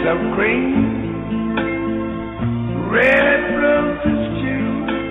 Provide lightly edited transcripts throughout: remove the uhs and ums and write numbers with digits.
of green, red roses too.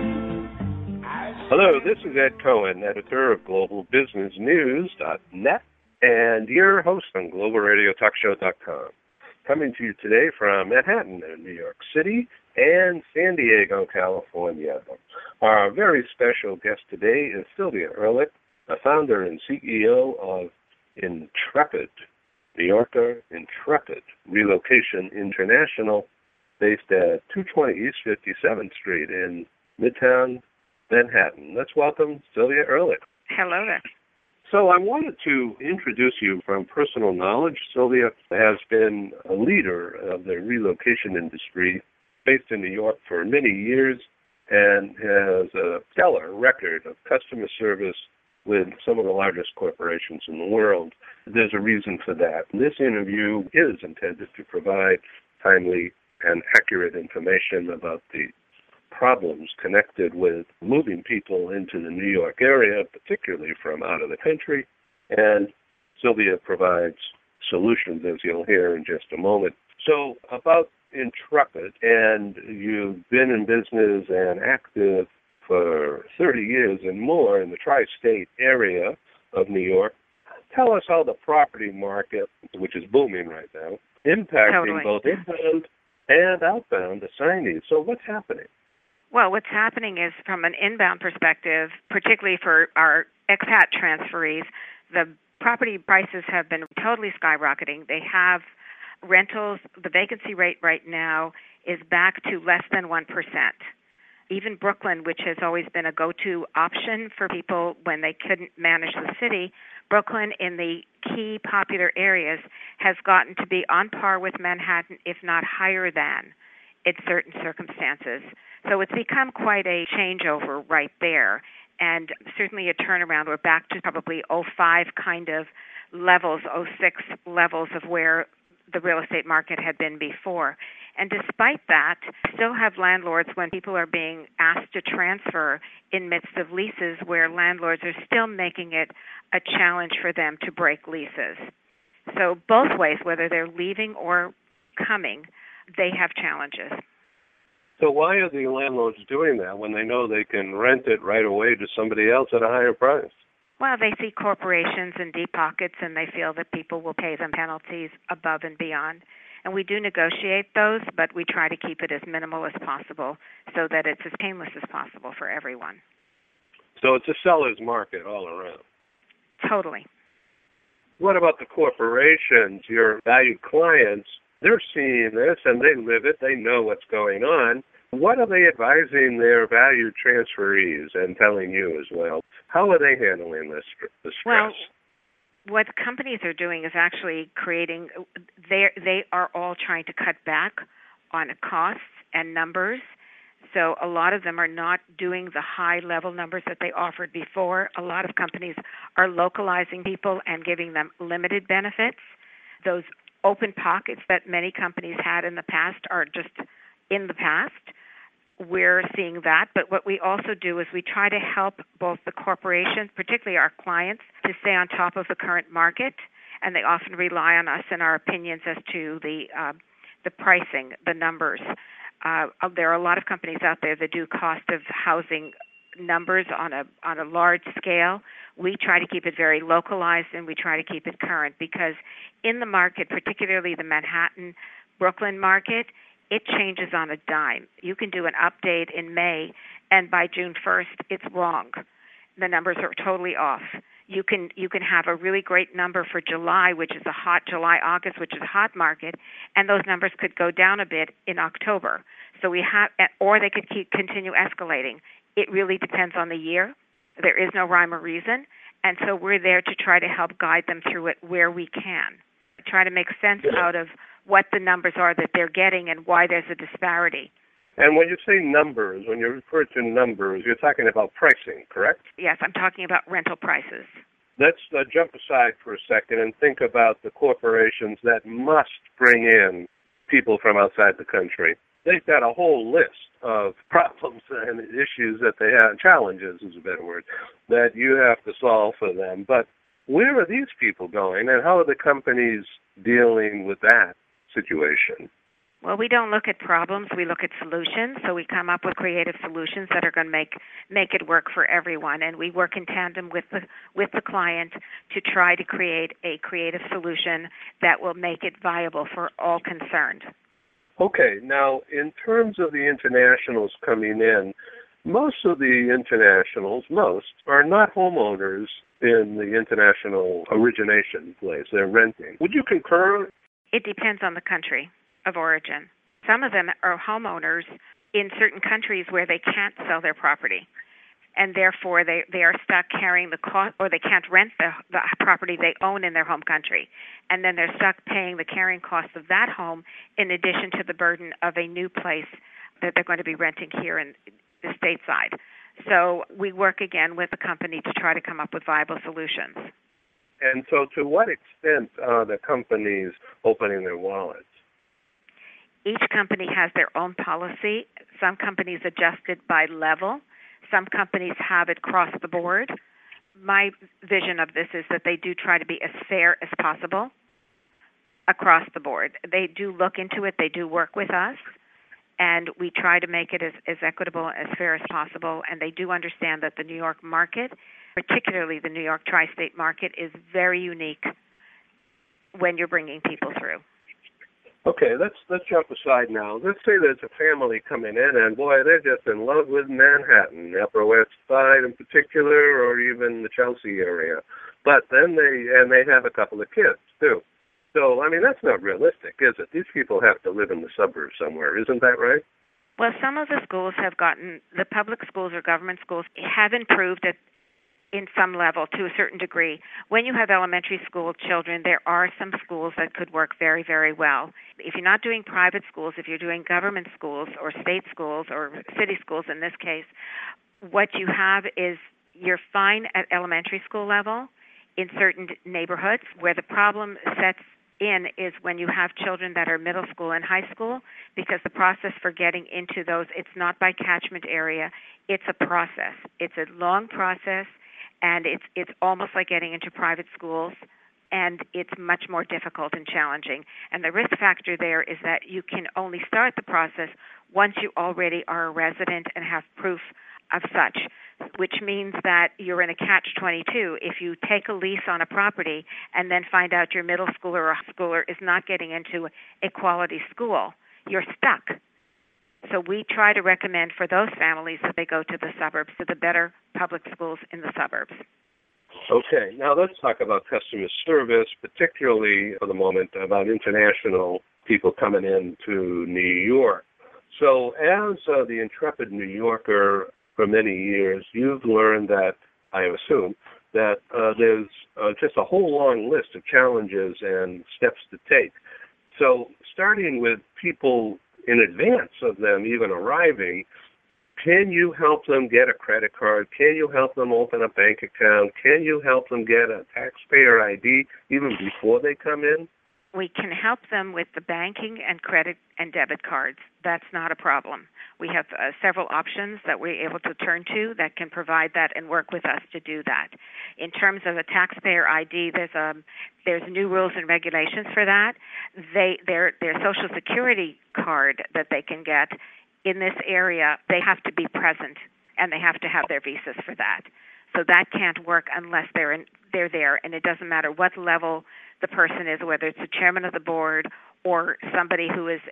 Hello, this is Ed Cohen, editor of GlobalBusinessNews.net, and your host on GlobalRadioTalkShow.com. Coming to you today from Manhattan, New York City, and San Diego, California. Our very special guest today is Sylvia Ehrlich, the founder and CEO of Intrepid, New Yorker Intrepid Relocation International, based at 220 East 57th Street in Midtown Manhattan. Let's welcome Sylvia Ehrlich. Hello there. So I wanted to introduce you from personal knowledge. Sylvia has been a leader of the relocation industry based in New York for many years and has a stellar record of customer service with some of the largest corporations in the world. There's a reason for that. This interview is intended to provide timely and accurate information about the problems connected with moving people into the New York area, particularly from out of the country. And Sylvia provides solutions, as you'll hear in just a moment. So about Intrepid, and you've been in business and active for 30 years and more in the tri-state area of New York. Tell us how the property market, which is booming right now, impacting both inbound and outbound assignees. So what's happening? Well, what's happening is, from an inbound perspective, particularly for our expat transferees, the property prices have been totally skyrocketing. They have rentals. The vacancy rate right now is back to less than 1%. Even Brooklyn, which has always been a go-to option for people when they couldn't manage the city, Brooklyn in the key popular areas has gotten to be on par with Manhattan, if not higher than, in certain circumstances. So it's become quite a changeover right there, and certainly a turnaround. We're back to probably '05 kind of levels, '06 levels of where the real estate market had been before. And despite that, still have landlords, when people are being asked to transfer in midst of leases, where landlords are still making it a challenge for them to break leases. So both ways, whether they're leaving or coming, they have challenges. So why are the landlords doing that when they know they can rent it right away to somebody else at a higher price? Well, they see corporations and deep pockets, and they feel that people will pay them penalties above and beyond. And we do negotiate those, but we try to keep it as minimal as possible so that it's as painless as possible for everyone. So it's a seller's market all around. Totally. What about the corporations, your valued clients? They're seeing this and they live it. They know what's going on. What are they advising their valued transferees and telling you as well? How are they handling the stress? Well, what companies are doing is actually creating, they are all trying to cut back on costs and numbers. So a lot of them are not doing the high-level numbers that they offered before. A lot of companies are localizing people and giving them limited benefits. Those open pockets that many companies had in the past are just in the past. We're seeing that, but what we also do is we try to help both the corporations, particularly our clients, to stay on top of the current market, and they often rely on us and our opinions as to the pricing, the numbers. There are a lot of companies out there that do cost of housing numbers on a large scale. We try to keep it very localized, and we try to keep it current, because in the market, particularly the Manhattan, Brooklyn market, it changes on a dime. You can do an update in May, and by June 1st, it's wrong. The numbers are totally off. You can have a really great number for July, which is a hot July, August, which is a hot market, and those numbers could go down a bit in October. So we have, or they could continue escalating. It really depends on the year. There is no rhyme or reason, and so we're there to try to help guide them through it where we can. Try to make sense out of what the numbers are that they're getting and why there's a disparity. And when you say numbers, when you refer to numbers, you're talking about pricing, correct? Yes, I'm talking about rental prices. Let's jump aside for a second and think about the corporations that must bring in people from outside the country. They've got a whole list of problems and issues that they have, challenges is a better word, that you have to solve for them. But where are these people going, and how are the companies dealing with that situation? Well, we don't look at problems. We look at solutions. So we come up with creative solutions that are going to make it work for everyone. And we work in tandem with the client to try to create a creative solution that will make it viable for all concerned. Okay. Now, in terms of the internationals coming in, most of the internationals, are not homeowners in the international origination place. They're renting. Would you concur? It depends on the country of origin. Some of them are homeowners in certain countries where they can't sell their property, and therefore they are stuck carrying the cost, or they can't rent the property they own in their home country, and then they're stuck paying the carrying cost of that home in addition to the burden of a new place that they're going to be renting here in the stateside. So we work again with the company to try to come up with viable solutions. And so to what extent are the companies opening their wallets? Each company has their own policy. Some companies adjust it by level. Some companies have it across the board. My vision of this is that they do try to be as fair as possible across the board. They do look into it. They do work with us. And we try to make it as equitable, as fair as possible. And they do understand that the New York market, particularly the New York tri-state market, is very unique when you're bringing people through. Okay, let's jump aside now. Let's say there's a family coming in, and boy, they're just in love with Manhattan, the Upper West Side in particular, or even the Chelsea area. But then they have a couple of kids too. So, I mean, that's not realistic, is it? These people have to live in the suburbs somewhere, isn't that right? Well, some of the schools the public schools or government schools have improved in some level to a certain degree. When you have elementary school children, there are some schools that could work very, very well. If you're not doing private schools, if you're doing government schools or state schools or city schools in this case, what you have is you're fine at elementary school level in certain neighborhoods. Where the problem sets in is when you have children that are middle school and high school, because the process for getting into those, it's not by catchment area, it's a process. It's a long process, and it's almost like getting into private schools, and it's much more difficult and challenging. And the risk factor there is that you can only start the process once you already are a resident and have proof of such, which means that you're in a catch-22. If you take a lease on a property and then find out your middle schooler or high schooler is not getting into a quality school, you're stuck. So we try to recommend for those families that they go to the suburbs, to the better public schools in the suburbs. Okay, now let's talk about customer service, particularly for the moment about international people coming into New York. So as the intrepid New Yorker for many years, you've learned that, I assume, that there's just a whole long list of challenges and steps to take. So starting with people in advance of them even arriving, can you help them get a credit card? Can you help them open a bank account? Can you help them get a taxpayer ID even before they come in? We can help them with the banking and credit and debit cards. That's not a problem. We have several options that we're able to turn to that can provide that and work with us to do that. In terms of a taxpayer ID, there's new rules and regulations for that. Their Social Security card that they can get in this area, they have to be present, and they have to have their visas for that. So that can't work unless they're there, and it doesn't matter what level the person is, whether it's the chairman of the board or somebody who is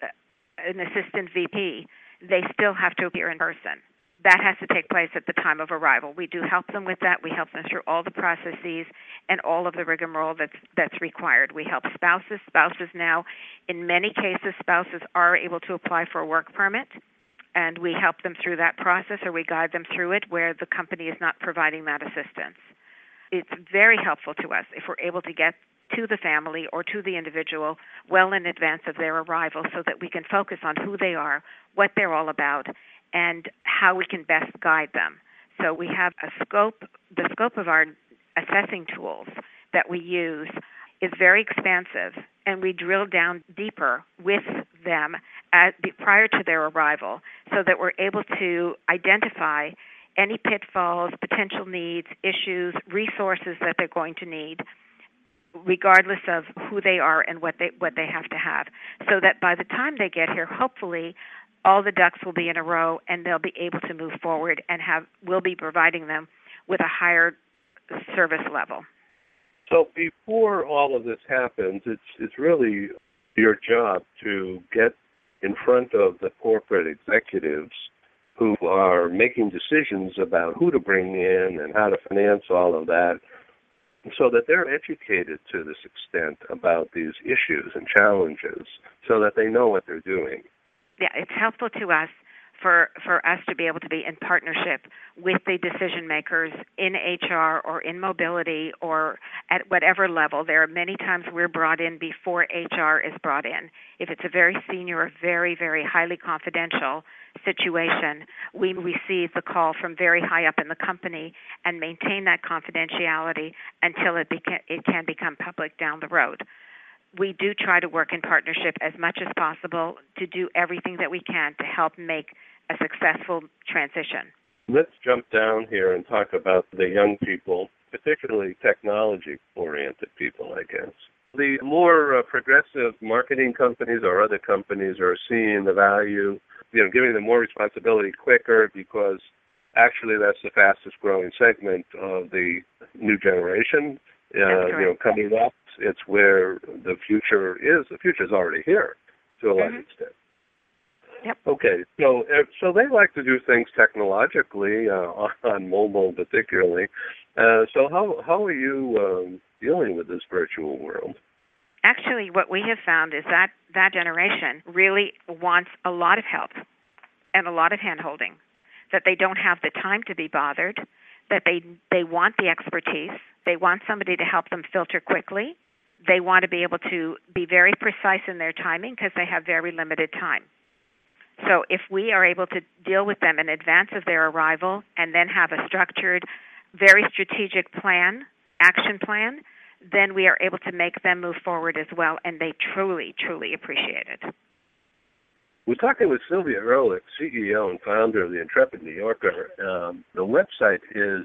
an assistant VP, they still have to appear in person. That has to take place at the time of arrival. We do help them with that. We help them through all the processes and all of the rigmarole that's required. We help spouses. Spouses now, in many cases, spouses are able to apply for a work permit, and we help them through that process, or we guide them through it where the company is not providing that assistance. It's very helpful to us if we're able to get to the family or to the individual well in advance of their arrival so that we can focus on who they are, what they're all about, and how we can best guide them. So we have the scope of our assessing tools that we use is very expansive, and we drill down deeper with them prior to their arrival so that we're able to identify any pitfalls, potential needs, issues, resources that they're going to need, regardless of who they are and what they have to have, so that by the time they get here, hopefully all the ducks will be in a row and they'll be able to move forward and we'll be providing them with a higher service level. So before all of this happens, it's really your job to get in front of the corporate executives who are making decisions about who to bring in and how to finance all of that, so that they're educated to this extent about these issues and challenges so that they know what they're doing. Yeah, it's helpful to us for us to be able to be in partnership with the decision makers in HR or in mobility or at whatever level. There are many times we're brought in before HR is brought in. If it's a very senior or very, very highly confidential situation, we receive the call from very high up in the company and maintain that confidentiality until it can become public down the road. We do try to work in partnership as much as possible to do everything that we can to help make a successful transition. Let's jump down here and talk about the young people, particularly technology-oriented people, I guess. The more progressive marketing companies or other companies are seeing the value, giving them more responsibility quicker, because actually that's the fastest growing segment of the new generation. Coming up, it's where the future is. The future is already here to a large extent. Yep. Okay, so they like to do things technologically, on mobile particularly. So how are you dealing with this virtual world? Actually, what we have found is that generation really wants a lot of help and a lot of hand-holding, that they don't have the time to be bothered, that they want the expertise, they want somebody to help them filter quickly, they want to be able to be very precise in their timing because they have very limited time. So if we are able to deal with them in advance of their arrival and then have a structured, very strategic plan, action plan, then we are able to make them move forward as well, and they truly, truly appreciate it. We're talking with Sylvia Ehrlich, CEO and founder of the Intrepid New Yorker. The website is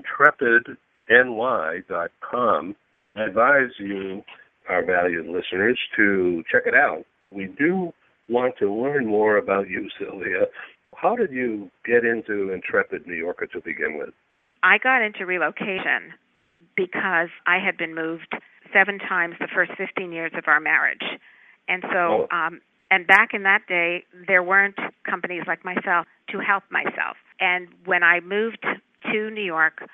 intrepidny.com. I advise you, our valued listeners, to check it out. We do want to learn more about you, Sylvia. How did you get into Intrepid New Yorker to begin with? I got into relocation because I had been moved 7 times the first 15 years of our marriage. And so, and back in that day, there weren't companies like myself to help myself. And when I moved to New York,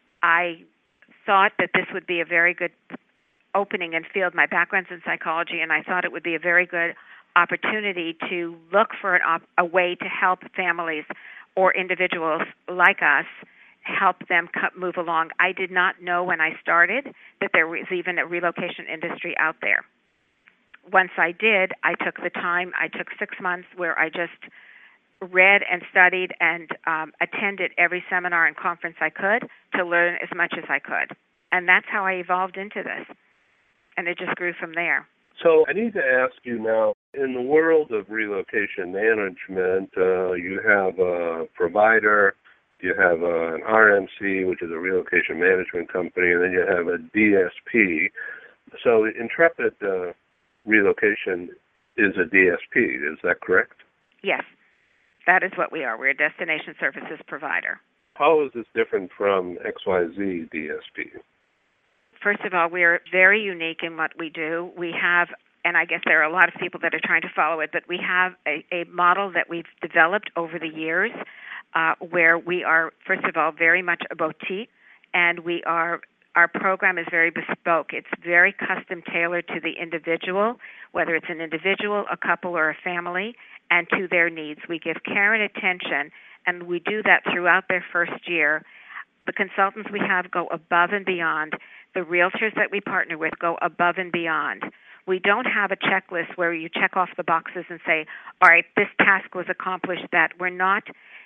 I thought that this would be a very good opening and field. My background's in psychology, and I thought it would be a very good opportunity to look for a way to help families or individuals like us, help them move along. I did not know when I started that there was even a relocation industry out there. Once I did, I took the time. I took 6 months where I just read and studied and attended every seminar and conference I could to learn as much as I could. And that's how I evolved into this. And it just grew from there. So I need to ask you now, in the world of relocation management, you have a provider, you have an RMC, which is a relocation management company, and then you have a DSP. So Intrepid Relocation is a DSP, is that correct? Yes, that is what we are. We're a destination services provider. How is this different from XYZ DSP? First of all, we're very unique in what we do. We have, and I guess there are a lot of people that are trying to follow it, but we have a model that we've developed over the years where we are, first of all, very much a boutique, and our program is very bespoke. It's very custom tailored to the individual, whether it's an individual, a couple, or a family, and to their needs. We give care and attention, and we do that throughout their first year. The consultants we have go above and beyond. The realtors that we partner with go above and beyond. We don't have a checklist where you check off the boxes and say, all right, this task was accomplished. That we're not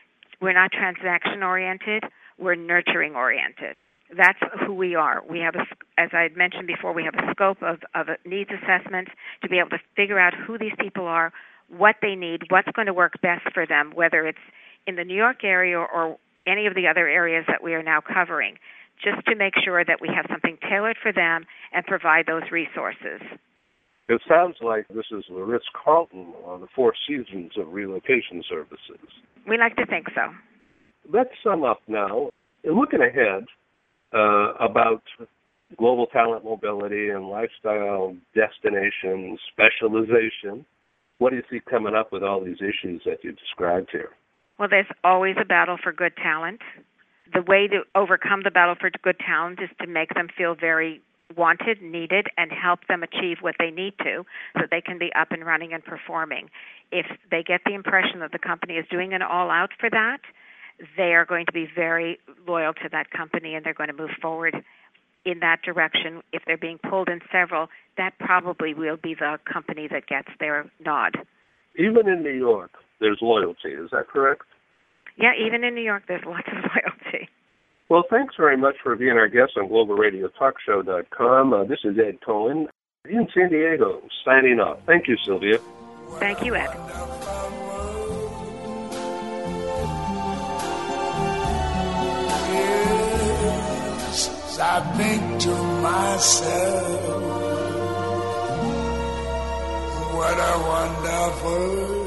transaction-oriented. We're nurturing-oriented. That's who we are. We have, as I had mentioned before, we have a scope of needs assessments to be able to figure out who these people are, what they need, what's going to work best for them, whether it's in the New York area or any of the other areas that we are now covering. just to make sure that we have something tailored for them and provide those resources. It sounds like this is the Ritz-Carlton or the Four Seasons of relocation services. We like to think so. Let's sum up now. Looking ahead about global talent mobility and lifestyle destination specialization, what do you see coming up with all these issues that you described here? Well, there's always a battle for good talent. The way to overcome the battle for good talent is to make them feel very wanted, needed, and help them achieve what they need to so they can be up and running and performing. If they get the impression that the company is doing an all-out for that, they are going to be very loyal to that company and they're going to move forward in that direction. If they're being pulled in several, that probably will be the company that gets their nod. Even in New York, there's loyalty. Is that correct? Yeah, even in New York, there's lots of loyalty. Well, thanks very much for being our guest on GlobalRadioTalkShow.com. This is Ed Cohen in San Diego, signing off. Thank you, Sylvia. Thank you, Ed. Yes, I think to myself, what a wonderful